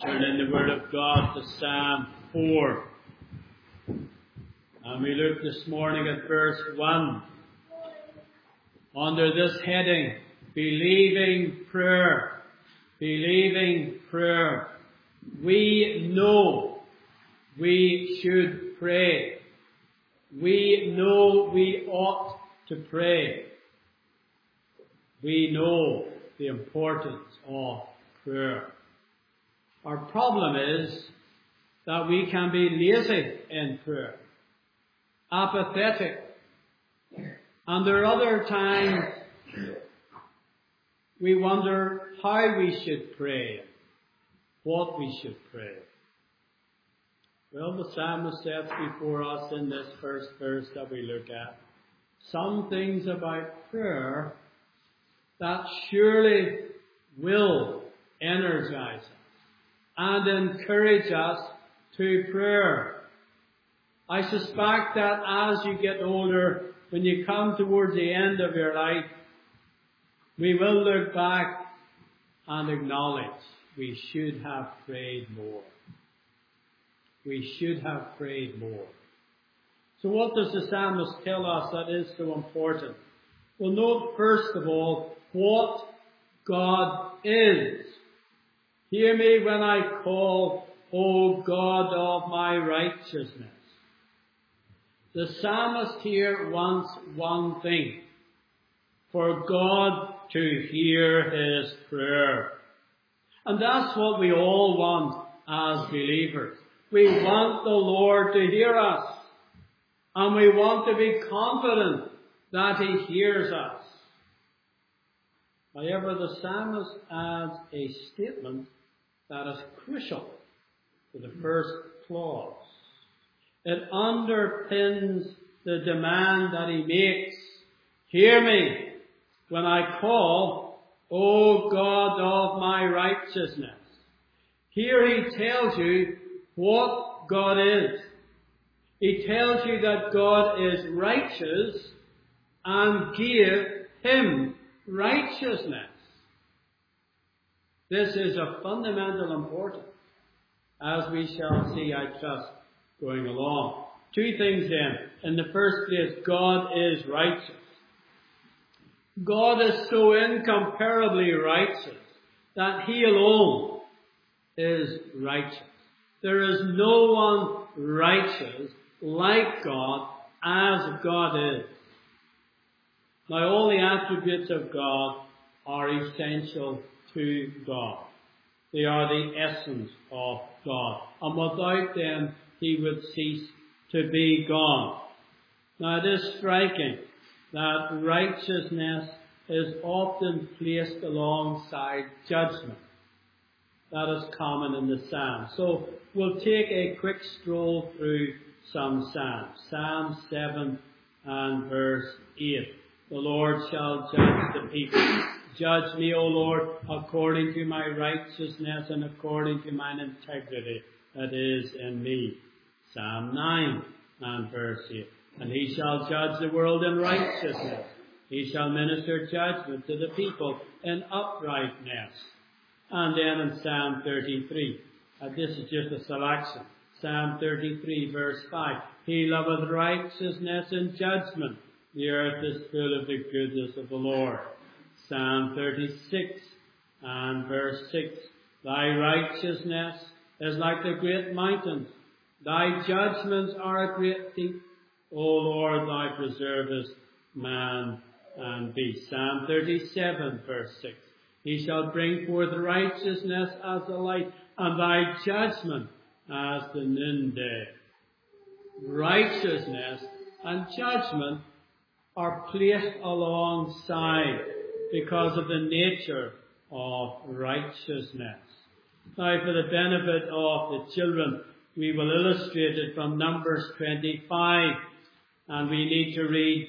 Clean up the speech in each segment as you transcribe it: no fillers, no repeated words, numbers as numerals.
Turn in the Word of God to Psalm 4. And we look this morning at verse 1. Under this heading, Believing Prayer. Believing Prayer. We know we should pray. We know we ought to pray. We know the importance of prayer. Our problem is that we can be lazy in prayer, apathetic, and there are other times we wonder how we should pray, what we should pray. Well, the psalmist sets before us in this first verse that we look at some things about prayer that surely will energize us and encourage us to prayer. I suspect that as you get older, when you come towards the end of your life, we will look back and acknowledge we should have prayed more. We should have prayed more. So what does the psalmist tell us that is so important? Well, note first of all what God is. Hear me when I call, O God of my righteousness. The psalmist here wants one thing: for God to hear his prayer. And that's what we all want as believers. We want the Lord to hear us. And we want to be confident that he hears us. However, the psalmist adds a statement that is crucial to the first clause. It underpins the demand that he makes. Hear me when I call, O God of my righteousness. Here he tells you what God is. He tells you that God is righteous and give him righteousness. This is of fundamental importance, as we shall see, I trust, going along. Two things then. In the first place, God is righteous. God is so incomparably righteous that he alone is righteous. There is no one righteous like God as God is. Now, all the attributes of God are essential to God. They are the essence of God. And without them, he would cease to be God. Now, it is striking that righteousness is often placed alongside judgment. That is common in the Psalms. So, we'll take a quick stroll through some Psalms. Psalm 7 and verse 8. The Lord shall judge the people. Judge me, O Lord, according to my righteousness and according to mine integrity that is in me. Psalm 9 and verse 8. And he shall judge the world in righteousness. He shall minister judgment to the people in uprightness. And then in Psalm 33, this is just a selection. Psalm 33 verse 5. He loveth righteousness and judgment. The earth is full of the goodness of the Lord. Psalm 36 and verse 6. Thy righteousness is like the great mountains. Thy judgments are a great deep. O Lord, thou preservest man and beast. Psalm 37 verse 6. He shall bring forth righteousness as the light, and thy judgment as the noonday. Righteousness and judgment are placed alongside because of the nature of righteousness. Now, for the benefit of the children, we will illustrate it from Numbers 25, and we need to read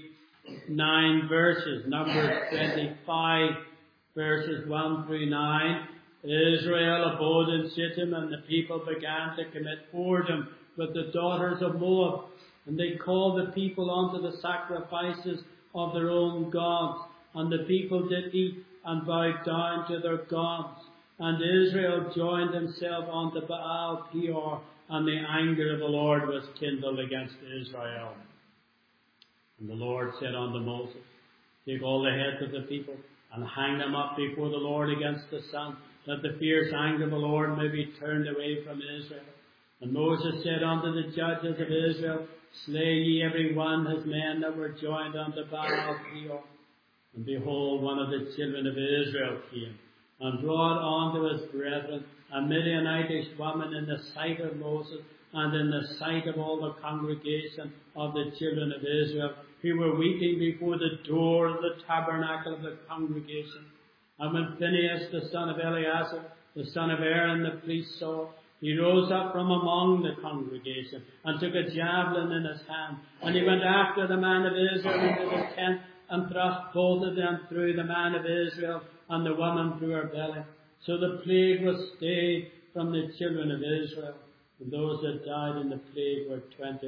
9 verses. Numbers 25, verses 1 through 9. Israel abode in Shittim, and the people began to commit whoredom with the daughters of Moab. And they called the people unto the sacrifices of their own gods. And the people did eat and bowed down to their gods. And Israel joined himself unto Baal Peor, and the anger of the Lord was kindled against Israel. And the Lord said unto Moses, take all the heads of the people, and hang them up before the Lord against the sun, that the fierce anger of the Lord may be turned away from Israel. And Moses said unto the judges of Israel, slay ye every one his men that were joined unto Baal Peor. And behold, one of the children of Israel came, and brought unto his brethren a Midianitish woman in the sight of Moses, and in the sight of all the congregation of the children of Israel, who were weeping before the door of the tabernacle of the congregation. And when Phinehas, the son of Eleazar, the son of Aaron, the priest, saw, he rose up from among the congregation, and took a javelin in his hand, and he went after the man of Israel into the tent, and thrust both of them through, the man of Israel and the woman through her belly. So the plague was stayed from the children of Israel, and those that died in the plague were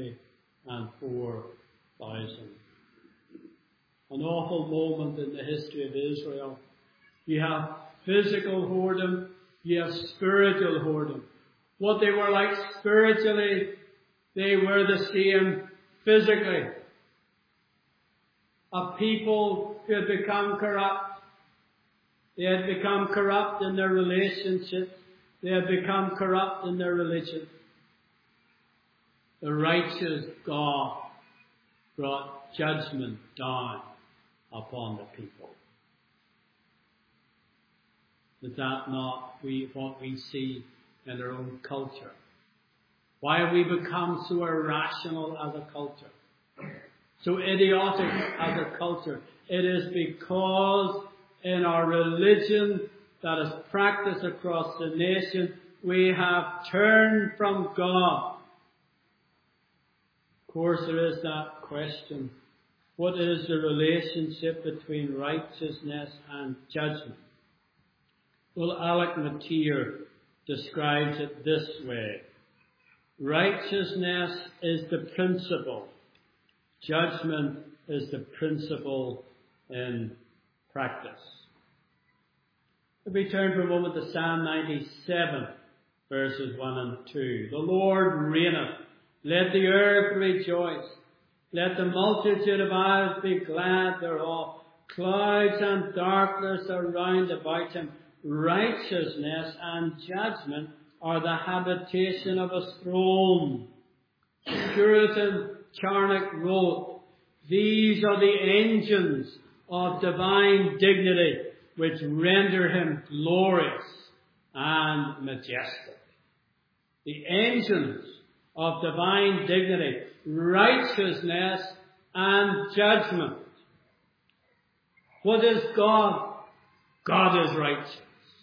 24,000. An awful moment in the history of Israel. You have physical whoredom, you have spiritual whoredom. What they were like spiritually, they were the same physically. A people who had become corrupt. They had become corrupt in their relationships. They had become corrupt in their religion. The righteous God brought judgment down upon the people. Is that not what we see in our own culture? Why have we become so irrational as a culture? So idiotic as a culture? It is because in our religion that is practiced across the nation, we have turned from God. Of course, there is that question. What is the relationship between righteousness and judgment? Well, Alec Motyer describes it this way. Righteousness is the principle. Judgment is the principle in practice. If we turn for a moment to Psalm 97, verses 1 and 2. The Lord reigneth. Let the earth rejoice. Let the multitude of isles be glad thereof. Clouds and darkness are round about him. Righteousness and judgment are the habitation of his throne. The Puritan Charnock wrote, these are the engines of divine dignity which render him glorious and majestic. The engines of divine dignity, righteousness and judgment. What is God? God is righteous.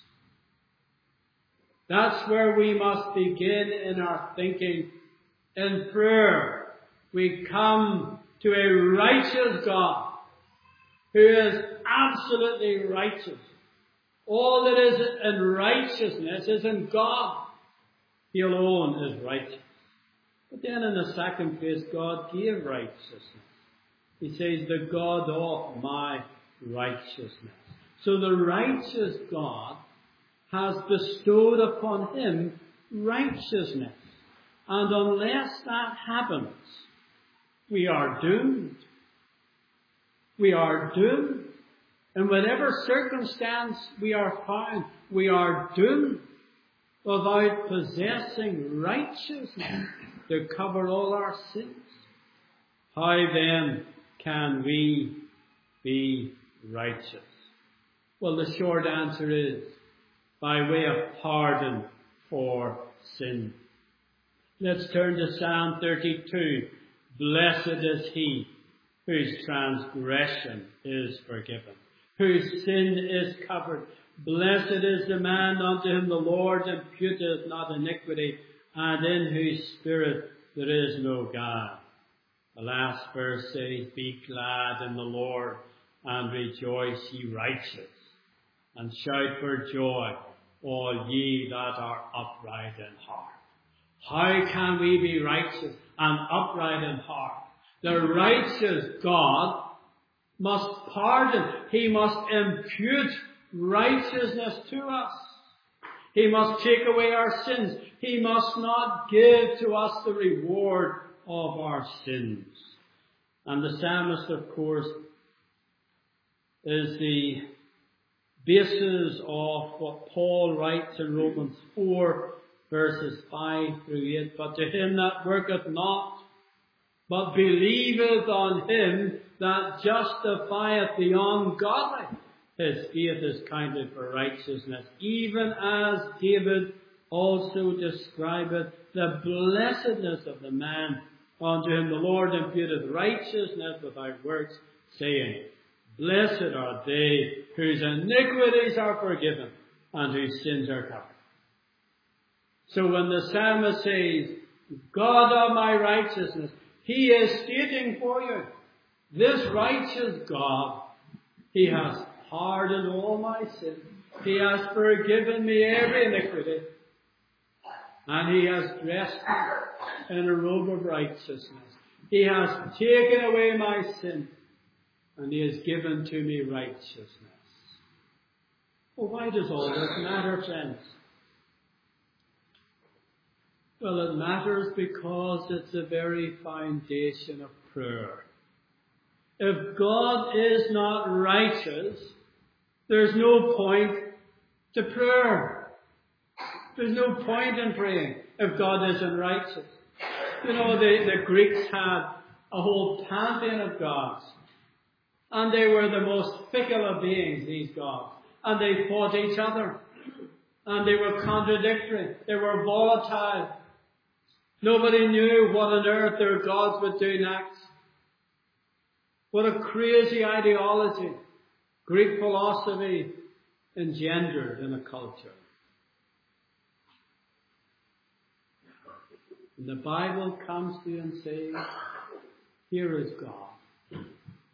That's where we must begin in our thinking. In prayer, we come to a righteous God who is absolutely righteous. All that is in righteousness is in God. He alone is righteous. But then in the second place, God gave righteousness. He says, the God of my righteousness. So the righteous God has bestowed upon him righteousness. And unless that happens, we are doomed. We are doomed. In whatever circumstance we are found, we are doomed without possessing righteousness to cover all our sins. How then can we be righteous? Well, the short answer is by way of pardon for sin. Let's turn to Psalm 32. Blessed is he whose transgression is forgiven, whose sin is covered. Blessed is the man unto whom the Lord imputeth not iniquity, and in whose spirit there is no guile. The last verse says, be glad in the Lord, and rejoice, ye righteous, and shout for joy, all ye that are upright in heart. How can we be righteous and upright in heart? The righteous God must pardon. He must impute righteousness to us. He must take away our sins. He must not give to us the reward of our sins. And the psalmist, of course, is the basis of what Paul writes in Romans 4, verses 5 through 8. But to him that worketh not, but believeth on him that justifieth the ungodly, his faith is counted for righteousness. Even as David also describeth the blessedness of the man unto whom the Lord imputeth righteousness without works, saying, Blessed are they whose iniquities are forgiven and whose sins are covered. So when the psalmist says, God of my righteousness, he is stating for you, this righteous God, he has pardoned all my sins. He has forgiven me every iniquity. And he has dressed me in a robe of righteousness. He has taken away my sin. And he has given to me righteousness. Well, why does all this matter, friends? Well, it matters because it's the very foundation of prayer. If God is not righteous, there's no point to prayer. There's no point in praying if God isn't righteous. You know, the Greeks had a whole pantheon of gods. And they were the most fickle of beings, these gods. And they fought each other. And they were contradictory. They were volatile. Nobody knew what on earth their gods would do next. What a crazy ideology Greek philosophy engendered in a culture. And the Bible comes to you and says, here is God.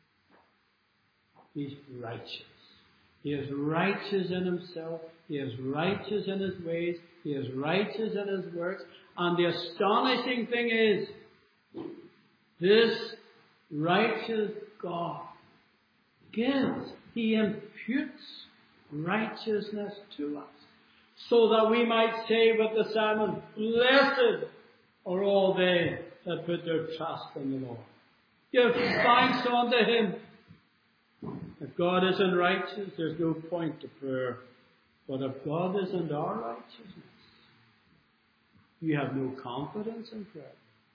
He's righteous. He is righteous in himself. He is righteous in his ways. He is righteous in his works. And the astonishing thing is, this righteous God gives, he imputes righteousness to us. So that we might say with the psalmist, Blessed are all they that put their trust in the Lord. Give thanks unto him. If God isn't righteous, there's no point to prayer. But if God isn't our righteousness, you have no confidence in prayer.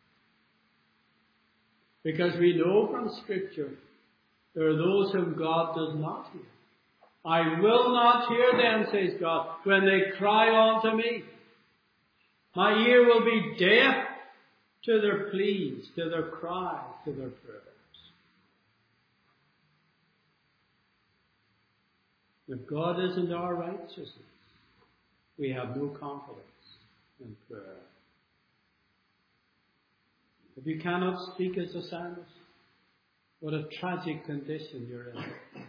Because we know from Scripture, there are those whom God does not hear. I will not hear them, says God, when they cry unto me. My ear will be deaf to their pleas, to their cries, to their prayers. If God isn't our righteousness, we have no confidence in prayer. If you cannot speak as a psalmist, what a tragic condition you're in.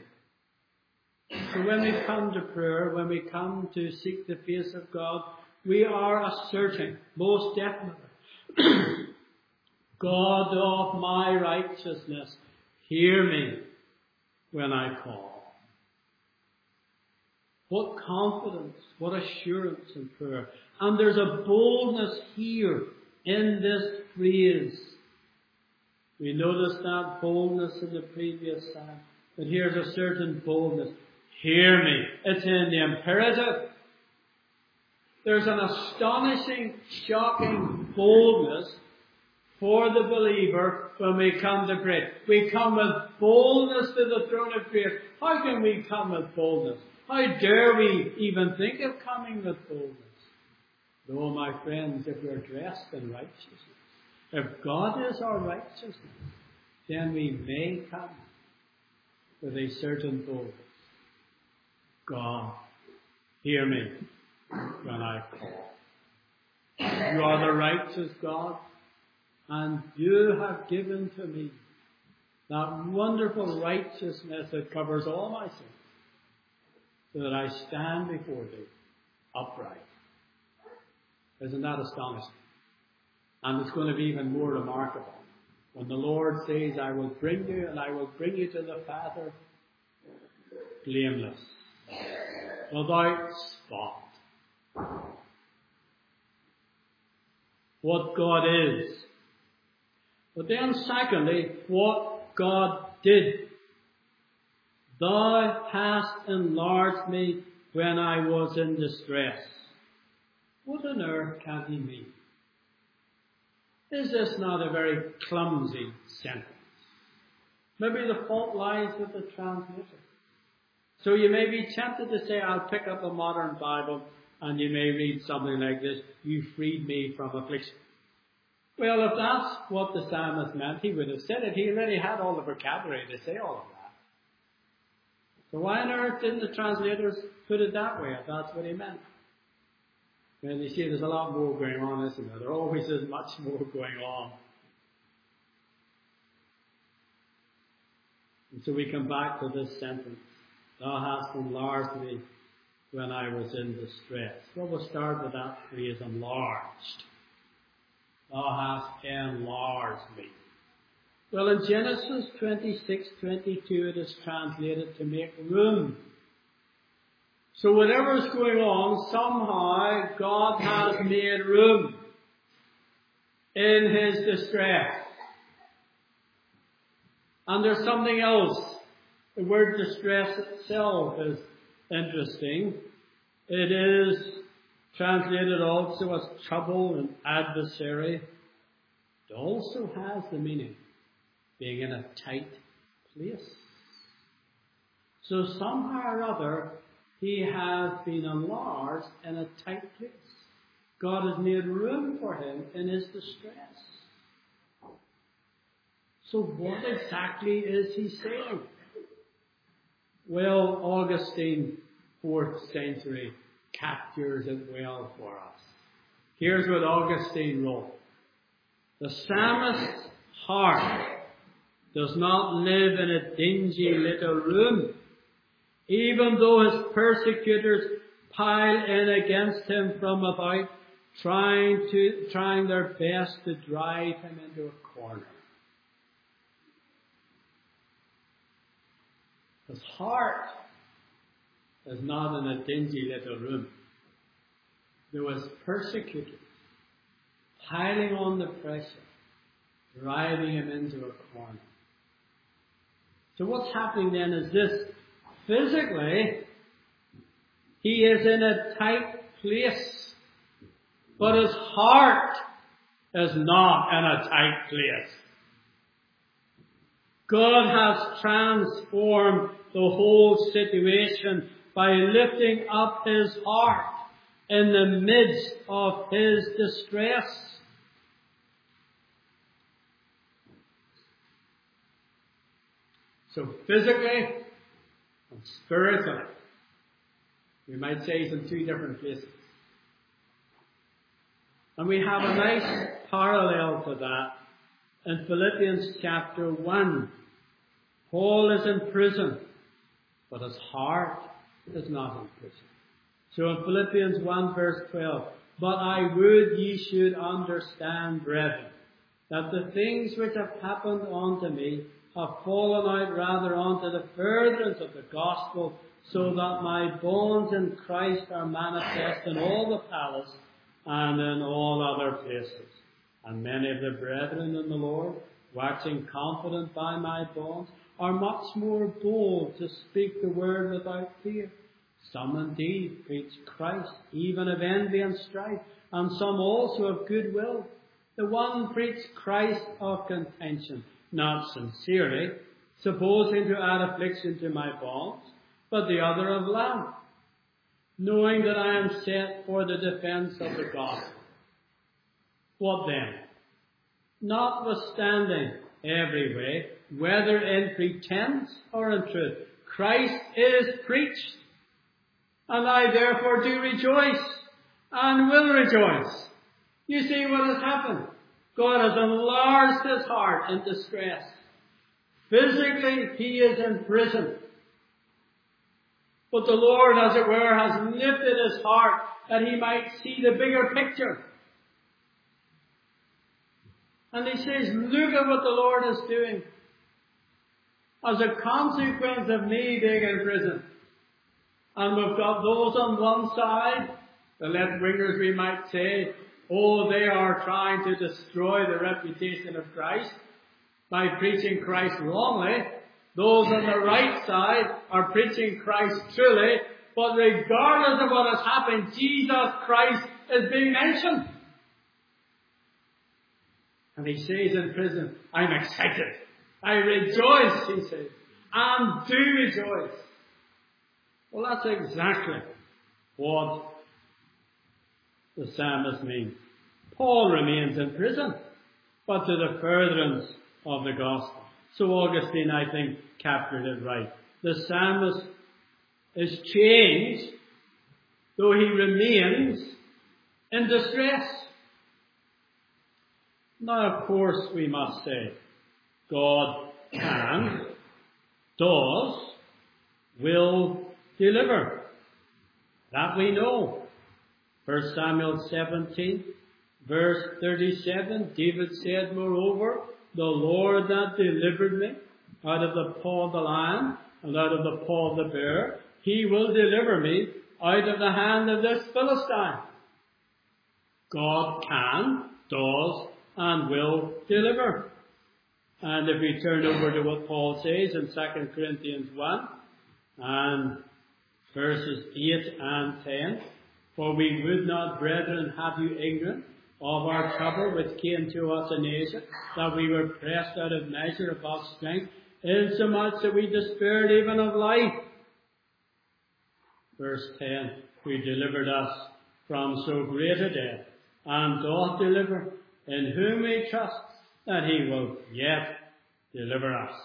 So when we come to prayer, when we come to seek the face of God, we are asserting, most definitely, God of my righteousness, hear me when I call. What confidence, what assurance in prayer. And there's a boldness here in this phrase. We noticed that boldness in the previous psalm. But here's a certain boldness. Hear me. It's in the imperative. There's an astonishing, shocking boldness for the believer when we come to pray. We come with boldness to the throne of grace. How can we come with boldness? How dare we even think of coming with boldness? No, my friends, if we're dressed in righteousness, if God is our righteousness, then we may come with a certain boldness. God, hear me when I call. You are the righteous God, and you have given to me that wonderful righteousness that covers all my sins, so that I stand before thee upright. Isn't that astonishing? And it's going to be even more remarkable when the Lord says, I will bring you and I will bring you to the Father blameless, without spot, what God is. But then secondly, what God did. Thou hast enlarged me when I was in distress. What on earth can he mean? Is this not a very clumsy sentence? Maybe the fault lies with the translator. So you may be tempted to say, I'll pick up a modern Bible, and you may read something like this, you freed me from affliction. Well, if that's what the psalmist meant, he would have said it. He already had all the vocabulary to say all of that. So why on earth didn't the translators put it that way, if that's what he meant? And you see, there's a lot more going on, isn't there? There always is much more going on. And so we come back to this sentence. Thou hast enlarged me when I was in distress. Well, we'll start with that phrase, enlarged. Thou hast enlarged me. Well, in Genesis 26:22, it is translated to make room. So whatever is going on, somehow God has made room in his distress. And there's something else. The word distress itself is interesting. It is translated also as trouble and adversary. It also has the meaning being in a tight place. So somehow or other, he has been enlarged in a tight place. God has made room for him in his distress. So what exactly is he saying? Well, Augustine, 4th century, captures it well for us. Here's what Augustine wrote. The psalmist's heart does not live in a dingy little room, even though his persecutors pile in against him from about, trying their best to drive him into a corner. His heart is not in a dingy little room. There was persecutors piling on the pressure, driving him into a corner. So what's happening then is this. Physically, he is in a tight place, but his heart is not in a tight place. God has transformed the whole situation by lifting up his heart in the midst of his distress. So physically and spiritually, we might say he's in two different places. And we have a nice parallel to that in Philippians chapter 1. Paul is in prison, but his heart is not in prison. So in Philippians 1 verse 12, but I would ye should understand, brethren, that the things which have happened unto me have fallen out rather unto the furtherance of the gospel, so that my bonds in Christ are manifest in all the palace and in all other places. And many of the brethren in the Lord, waxing confident by my bonds, are much more bold to speak the word without fear. Some indeed preach Christ, even of envy and strife, and some also of good will. The one preached Christ of contention, not sincerely, supposing to add affliction to my bonds, but the other of love, knowing that I am set for the defense of the gospel. What then? Notwithstanding every way, whether in pretense or in truth, Christ is preached, and I therefore do rejoice and will rejoice. You see what has happened? God has enlarged his heart in distress. Physically, he is in prison. But the Lord, as it were, has lifted his heart that he might see the bigger picture. And he says, look at what the Lord is doing. As a consequence of me being in prison, and we've got those on one side The left-wingers, we might say, oh, they are trying to destroy the reputation of Christ by preaching Christ wrongly. Those on the right side are preaching Christ truly, but regardless of what has happened, Jesus Christ is being mentioned. And he says in prison, I'm excited. I rejoice, he says, and do rejoice. Well, that's exactly what the psalmist means. Paul remains in prison, but to the furtherance of the gospel. So Augustine, I think, captured it right. The psalmist is changed, though he remains in distress. Now, of course, we must say, God can, does, will deliver. That we know. 1 Samuel 17, verse 37, David said, moreover, the Lord that delivered me out of the paw of the lion and out of the paw of the bear, he will deliver me out of the hand of this Philistine. God can, does, and will deliver. And if we turn over to what Paul says in 2 Corinthians 1 and verses 8 and 10, for we would not, brethren, have you ignorant of our trouble which came to us in Asia, that we were pressed out of measure above strength, insomuch that we despaired even of life. Verse 10, who delivered us from so great a death, and doth deliver, in whom we trust that he will yet deliver us.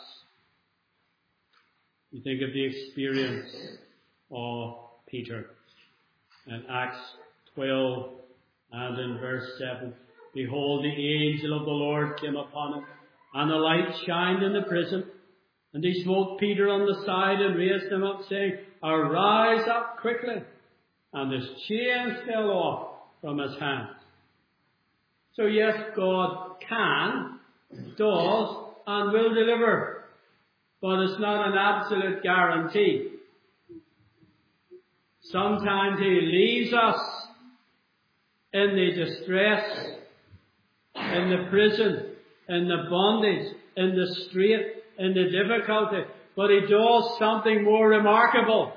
You think of the experience of Peter in Acts 12 and in verse 7. Behold, the angel of the Lord came upon him, and a light shined in the prison. And he smote Peter on the side and raised him up, saying, arise up quickly. And his chains fell off from his hands. So yes, God can, does, and will deliver. But it's not an absolute guarantee. Sometimes he leaves us in the distress, in the prison, in the bondage, in the strait, in the difficulty. But he does something more remarkable.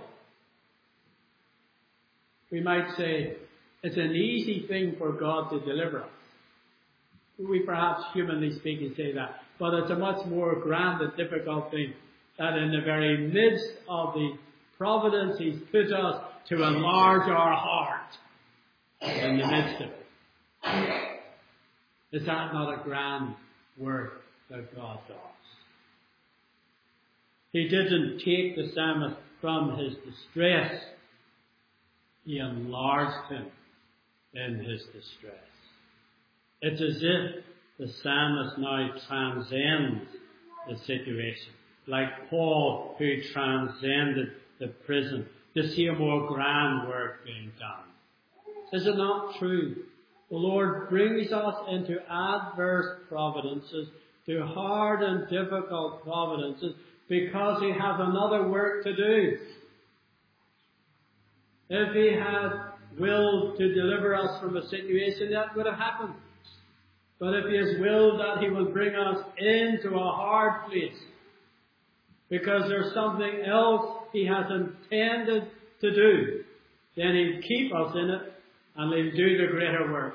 We might say, it's an easy thing for God to deliver us. We perhaps, humanly speaking, say that. But it's a much more grand and difficult thing that in the very midst of the providence he's put us to enlarge our heart in the midst of it. Is that not a grand work that God does? He didn't take the psalmist from his distress. He enlarged him in his distress. It's as if the psalmist now transcends the situation, like Paul who transcended the prison to see a more grand work being done. Is it not true? The Lord brings us into adverse providences, to hard and difficult providences, because he has another work to do. If he had willed to deliver us from a situation, that would have happened. But if he has willed that he will bring us into a hard place, because there's something else he has intended to do, then he'll keep us in it and he'll do the greater work.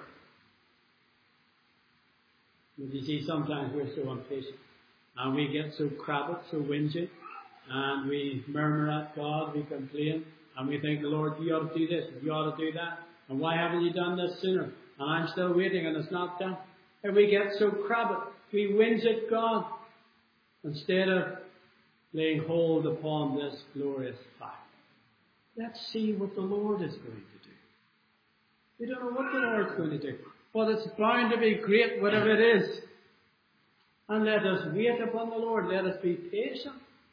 But you see, sometimes we're so impatient and we get so crabbed, so whingy, and we murmur at God, we complain, and we think, Lord, you ought to do this, you ought to do that, and why haven't you done this sooner? And I'm still waiting and it's not done. And we get so crabbed, we whinge at God, instead of laying hold upon this glorious fact. Let's see what the Lord is going to do. We don't know what the Lord's going to do, but it's bound to be great, whatever it is. And let us wait upon the Lord. Let us be patient.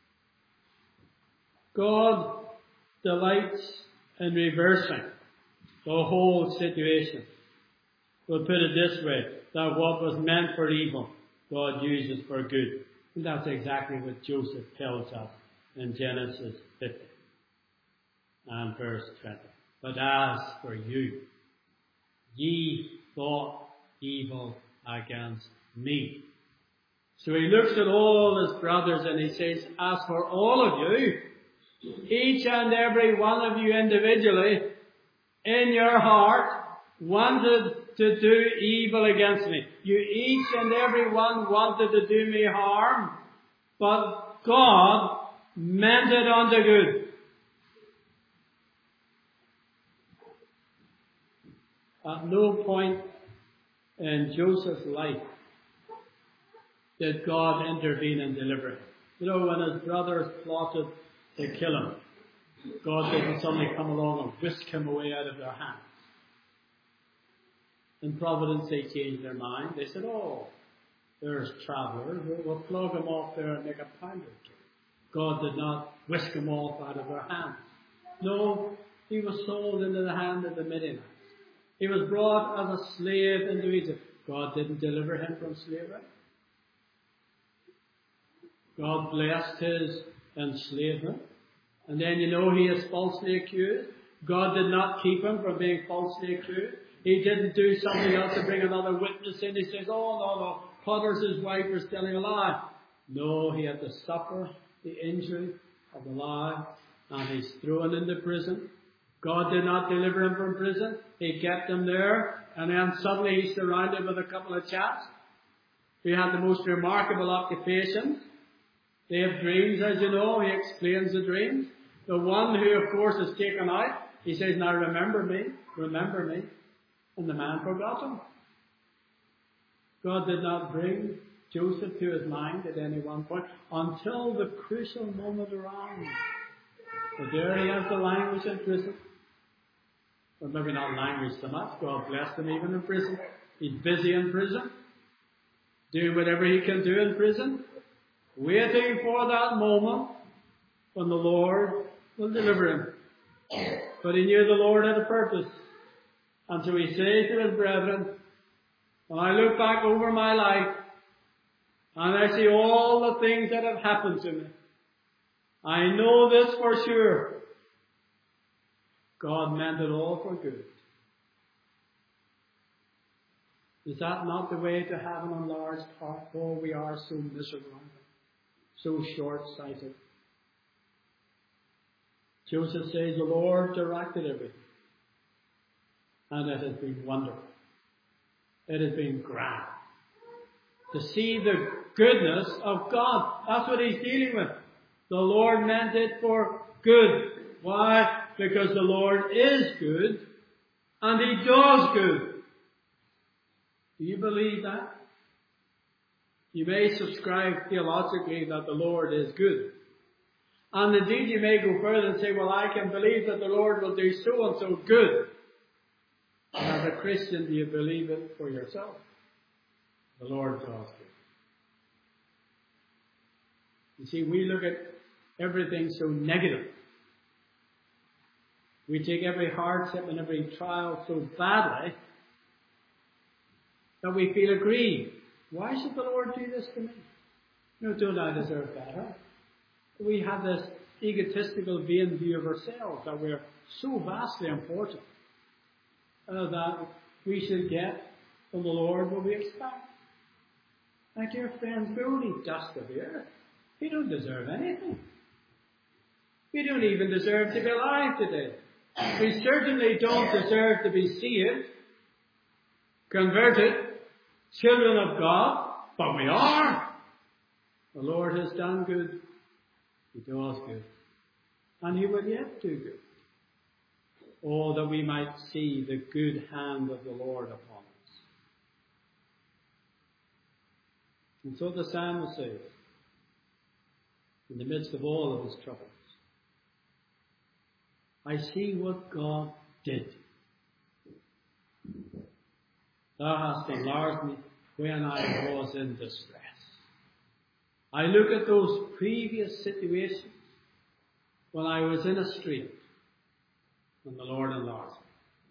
God delights in reversing the whole situation. We'll put it this way, that what was meant for evil, God uses for good. And that's exactly what Joseph tells us in Genesis 50 and verse 20. But as for you, ye thought evil against me. So he looks at all his brothers and he says, as for all of you, each and every one of you individually, in your heart, wanted to do evil against me. You each and every one wanted to do me harm, but God meant it unto good. At no point in Joseph's life did God intervene and deliver him. You know, when his brothers plotted to kill him, God didn't suddenly come along and whisk him away out of their hands. In Providence they changed their mind. They said, oh, there's travellers, we'll flog them off there and make a pound of cake. God did not whisk him off out of their hands. No, he was sold into the hand of the Midianites. He was brought as a slave into Egypt. God didn't deliver him from slavery. God blessed his enslavement. And then, you know, he is falsely accused. God did not keep him from being falsely accused. He didn't do something else to bring another witness in. He says, oh, no, Potiphar's wife was telling a lie. No, he had to suffer the injury of the lie, and he's thrown into prison. God did not deliver him from prison. He kept him there, and then suddenly he's surrounded with a couple of chaps who had the most remarkable occupations. They have dreams, as you know. He explains the dreams. The one who, of course, is taken out, he says, now remember me. And the man forgot him. God did not bring Joseph to his mind at any one point until the crucial moment arrived. So there he has the language in prison. Or maybe not language so much. God blessed him even in prison. He's busy in prison, doing whatever he can do in prison, waiting for that moment when the Lord will deliver him. But he knew the Lord had a purpose. And so he says to his brethren, when I look back over my life and I see all the things that have happened to me, I know this for sure. God meant it all for good. Is that not the way to have an enlarged heart? Oh, we are so miserable, so short-sighted. Joseph says the Lord directed everything. And it has been wonderful. It has been grand. To see the goodness of God. That's what he's dealing with. The Lord meant it for good. Why? Because the Lord is good. And he does good. Do you believe that? You may subscribe theologically that the Lord is good. And indeed you may go further and say, well, I can believe that the Lord will do so and so good. As a Christian, do you believe it for yourself? The Lord does good. You see, we look at everything so negative. We take every hardship and every trial so badly that we feel aggrieved. Why should the Lord do this to me? No, don't I deserve better? We have this egotistical, vain view of ourselves that we're so vastly important. That we should get from the Lord what we expect. My dear friends, we're only dust of the earth. We don't deserve anything. We don't even deserve to be alive today. We certainly don't deserve to be saved, converted, children of God, but we are. The Lord has done good. He does good. And he will yet do good. Oh, that we might see the good hand of the Lord upon us. And so the psalmist says, in the midst of all of his troubles, I see what God did. Thou hast enlarged me when I was in distress. I look at those previous situations when I was in a strait, when the Lord enlarged me.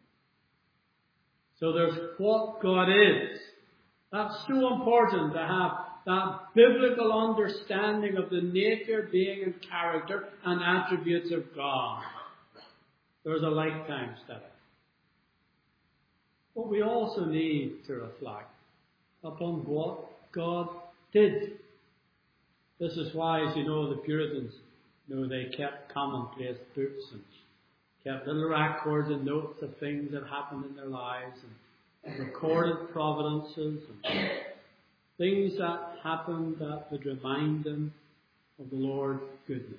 So there's what God is. That's so important to have that biblical understanding of the nature, being, and character and attributes of God. There's a lifetime study. But we also need to reflect upon what God did. This is why, as you know, the Puritans, they kept commonplace books and kept little records and notes of things that happened in their lives and recorded providences and things that happened that would remind them of the Lord's goodness.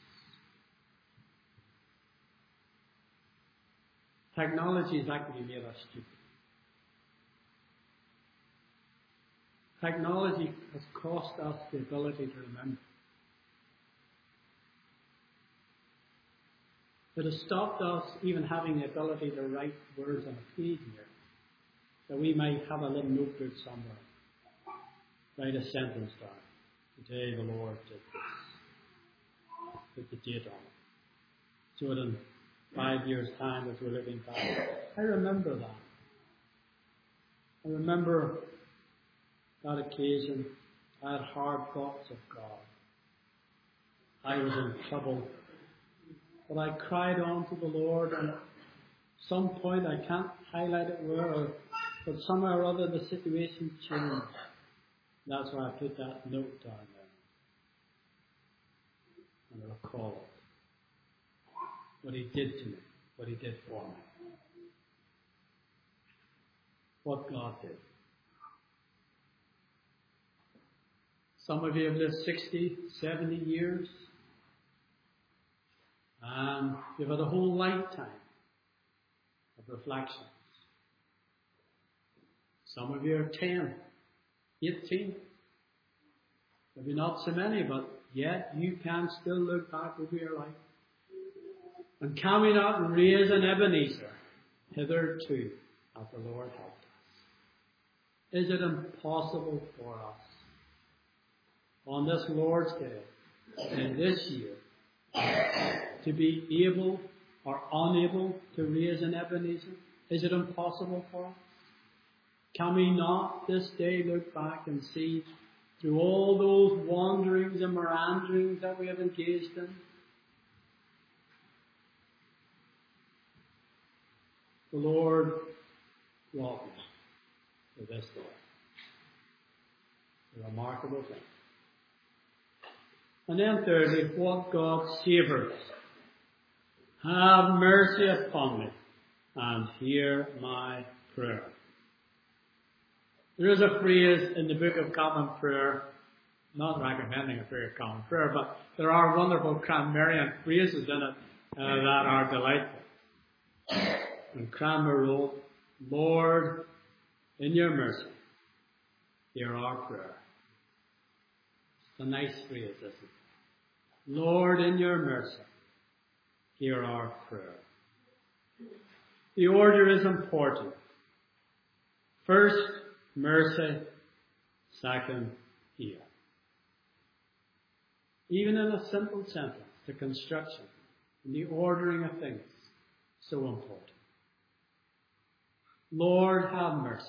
Technology has actually made us stupid. Technology has cost us the ability to remember. It has stopped us even having the ability to write words on a page here, that we might have a little notebook somewhere. Write a sentence down. Today the Lord did this. Put the date on it. So that in 5 years' time, as we're looking back, I remember that. I remember that occasion. I had hard thoughts of God. I was in trouble. But I cried on to the Lord, and at some point, I can't highlight it where, but somehow or other the situation changed. That's why I put that note down there. And I recall what He did to me, what He did for me. What God did. Some of you have lived 60, 70 years. And you've had a whole lifetime of reflections. Some of you are 10, 18. Maybe not so many, but yet you can still look back over your life. And can we not raise an Ebenezer hitherto as the Lord helped us? Is it impossible for us on this Lord's Day in this year to be able or unable to raise an Ebenezer? Is it impossible for us? Can we not this day look back and see through all those wanderings and meanderings that we have engaged in, the Lord brought me to this day? A remarkable thing. And then thirdly, what God savours. Have mercy upon me and hear my prayer. There is a phrase in the Book of Common Prayer, not recommending a prayer of common prayer, but there are wonderful Cranmerian phrases in it that are delightful. And Cranmer wrote, Lord, in your mercy, hear our prayer. It's a nice phrase, isn't it? Lord, in your mercy, hear our prayer. The order is important. First, mercy. Second, hear. Even in a simple sentence, the construction and the ordering of things, so important. Lord, have mercy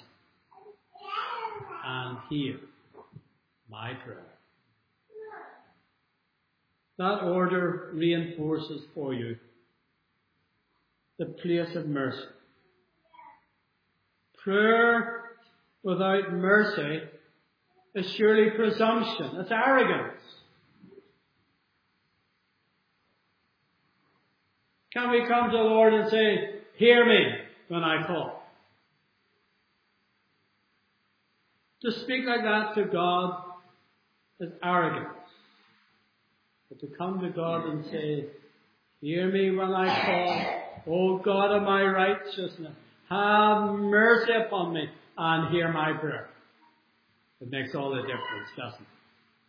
and hear my prayer. That order reinforces for you the place of mercy. Prayer without mercy is surely presumption. It's arrogance. Can we come to the Lord and say, hear me when I call? To speak like that to God is arrogance. But to come to God and say, hear me when I call, O God of my righteousness, have mercy upon me and hear my prayer. It makes all the difference, doesn't it?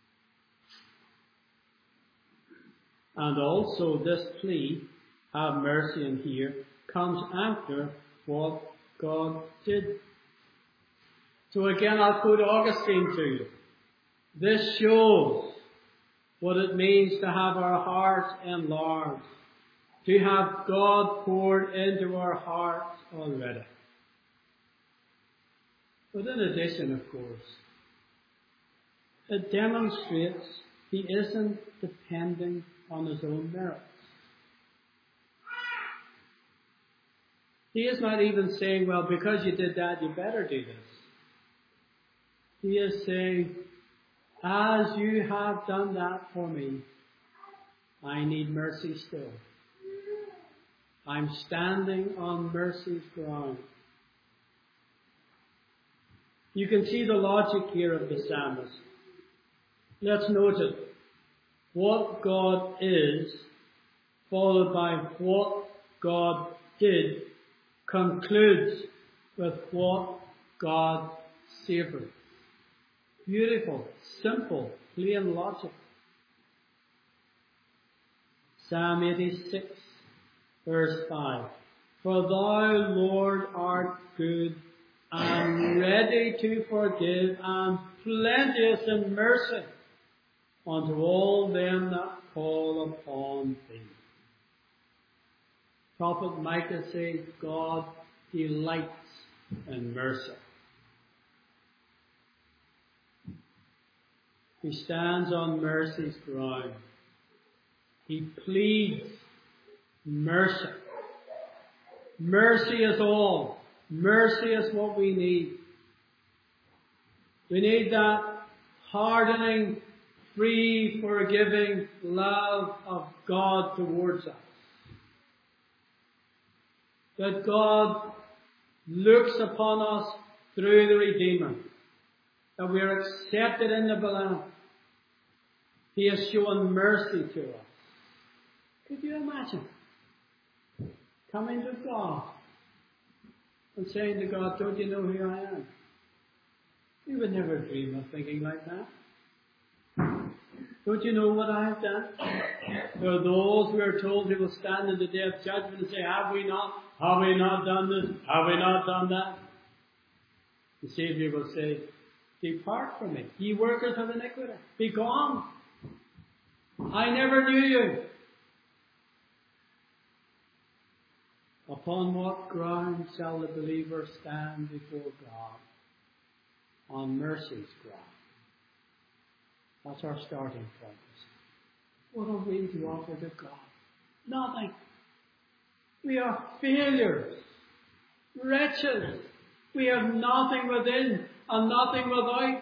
And also this plea, have mercy and hear, comes after what God did. So again, I'll quote Augustine to you. This shows what it means to have our hearts enlarged, to have God poured into our hearts already. But in addition, of course, it demonstrates he isn't depending on his own merits. He is not even saying, well, because you did that, you better do this. He is saying, as you have done that for me, I need mercy still. I'm standing on mercy's ground. You can see the logic here of the psalmist. Let's note it. What God is, followed by what God did, concludes with what God savored. Beautiful, simple, plain logic. Psalm 86, verse 5. For thou, Lord, art good and ready to forgive and plenteous in mercy unto all them that call upon thee. Prophet Micah says God delights in mercy. He stands on mercy's ground. He pleads mercy. Mercy is all. Mercy is what we need. We need that hardening, free, forgiving love of God towards us. That God looks upon us through the Redeemer. That we are accepted in the Beloved. He has shown mercy to us. Could you imagine coming to God and saying to God, don't you know who I am? You would never dream of thinking like that. Don't you know what I have done? There are those who are told who will stand in the day of judgment and say, have we not done this? Have we not done that? The Saviour will say, depart from me, ye workers of iniquity. Be gone. I never knew you. Upon what ground shall the believer stand before God? On mercy's ground. That's our starting point. What have we to offer to God? Nothing. We are failures. Wretches. We have nothing within and nothing without.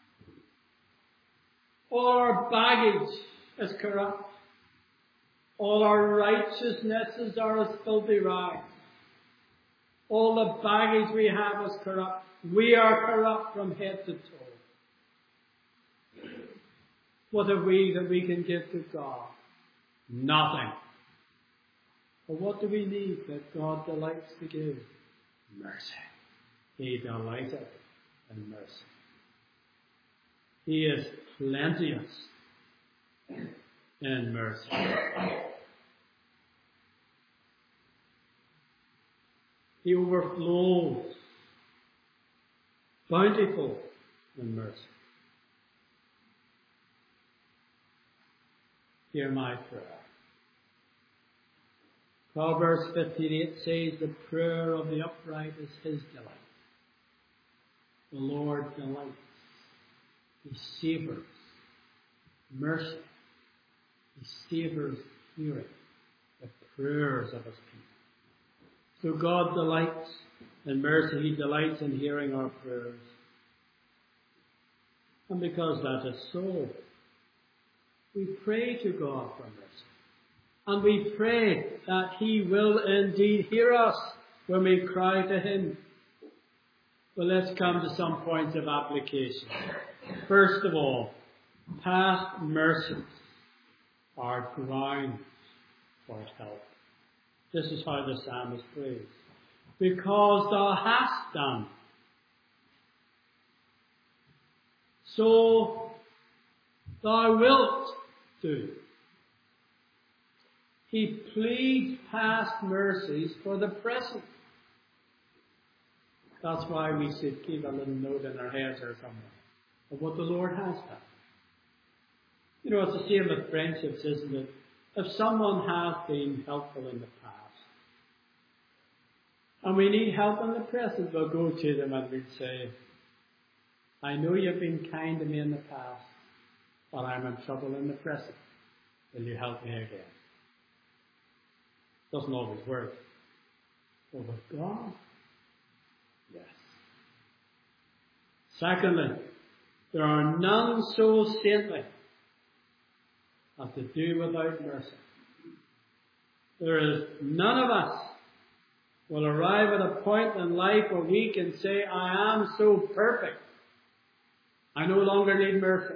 All our baggage is corrupt. All our righteousnesses are as filthy rags. All the baggage we have is corrupt. We are corrupt from head to toe. What have we that we can give to God? Nothing. But what do we need that God delights to give? Mercy. He delighteth in mercy. He is plenteous in mercy. He overflows, bountiful in mercy. Hear my prayer. Proverbs 15:8 says, the prayer of the upright is his delight. The Lord delights. He savours mercy. He savours hearing the prayers of his people. So God delights in mercy. He delights in hearing our prayers. And because that is so, we pray to God for mercy. And we pray that he will indeed hear us when we cry to him. Well, let's come to some points of application. First of all, past mercies are grounds for help. This is how the psalmist prays. Because thou hast done, so thou wilt do. He pleads past mercies for the present. That's why we should keep a little note in our heads or somewhere of what the Lord has done. You know, it's the same with friendships, isn't it? If someone has been helpful in the past, and we need help in the present, we'll go to them and we'll say, I know you've been kind to me in the past, but I'm in trouble in the present. Will you help me again? Doesn't always work. But with God, yes. Secondly, there are none so saintly as to do without mercy. There is none of us will arrive at a point in life where we can say, I am so perfect, I no longer need mercy.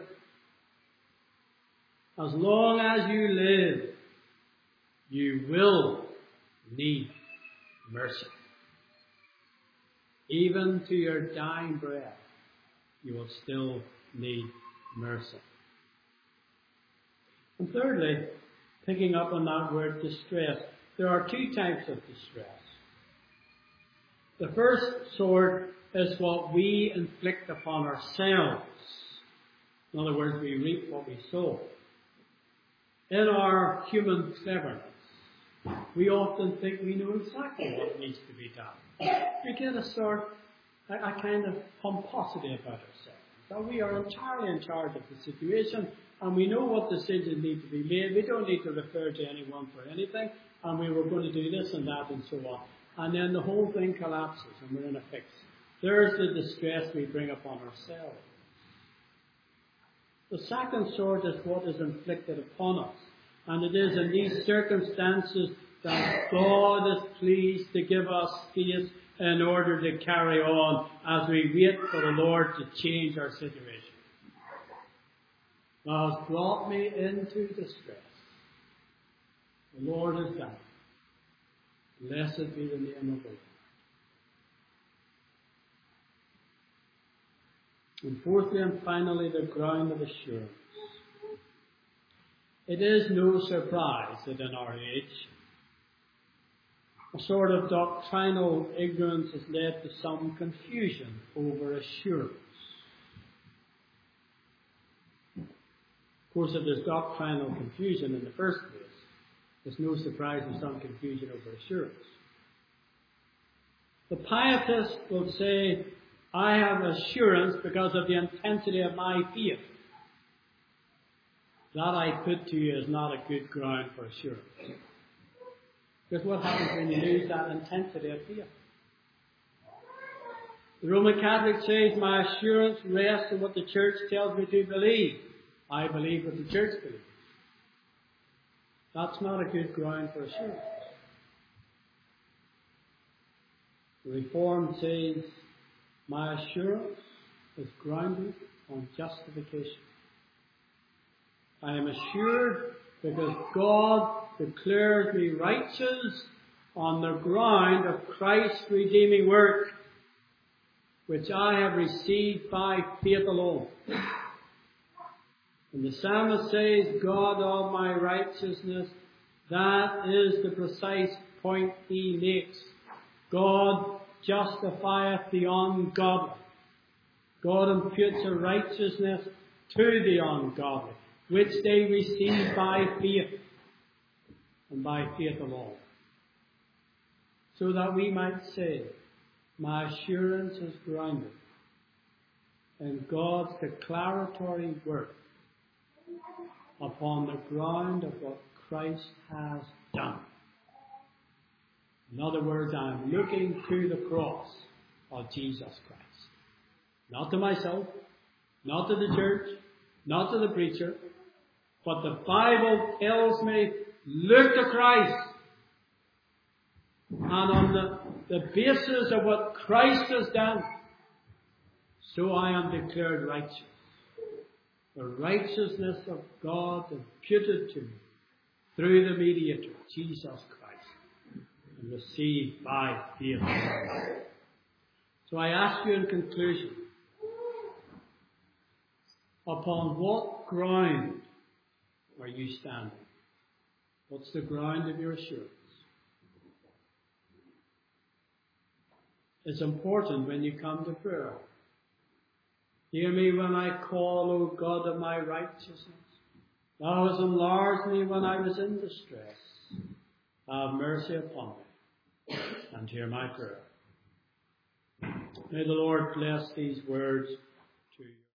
As long as you live, you will need mercy. Even to your dying breath, you will still need mercy. And thirdly, picking up on that word distress, there are two types of distress. The first sort is what we inflict upon ourselves. In other words, we reap what we sow. In our human cleverness, we often think we know exactly what needs to be done. We get a kind of pomposity about ourselves. So we are entirely in charge of the situation, and we know what decisions need to be made. We don't need to refer to anyone for anything, and we were going to do this and that and so on. And then the whole thing collapses, and we're in a fix. There's the distress we bring upon ourselves. The second sort is what is inflicted upon us. And it is in these circumstances that God is pleased to give us space in order to carry on as we wait for the Lord to change our situation. Thou hast brought me into distress. The Lord has done it. Blessed be the name of the Lord. And fourthly and finally, the ground of assurance. It is no surprise that in our age, a sort of doctrinal ignorance has led to some confusion over assurance. Of course, if there's doctrinal confusion in the first place, there's no surprise there's some confusion over assurance. The pietist will say, I have assurance because of the intensity of my faith. That I put to you is not a good ground for assurance. Because what happens when you lose that intensity of faith? The Roman Catholic says, my assurance rests in what the Church tells me to believe. I believe what the Church believes. That's not a good ground for assurance. The Reformed says, my assurance is grounded on justification. I am assured because God declares me righteous on the ground of Christ's redeeming work, which I have received by faith alone. And the psalmist says, God of my righteousness, that is the precise point he makes. God justifieth the ungodly. God imputes a righteousness to the ungodly, which they receive by faith, and by faith alone. So that we might say, my assurance is grounded in God's declaratory work upon the ground of what Christ has done. In other words, I am looking to the cross of Jesus Christ. Not to myself, not to the church, not to the preacher, but the Bible tells me, look to Christ. And on the basis of what Christ has done, so I am declared righteous. The righteousness of God imputed to me through the mediator, Jesus Christ, and received by faith. So I ask you in conclusion, upon what ground are you standing? What's the ground of your assurance? It's important when you come to prayer. Hear me when I call, O God of my righteousness. Thou hast enlarged me when I was in distress. Have mercy upon me, and hear my prayer. May the Lord bless these words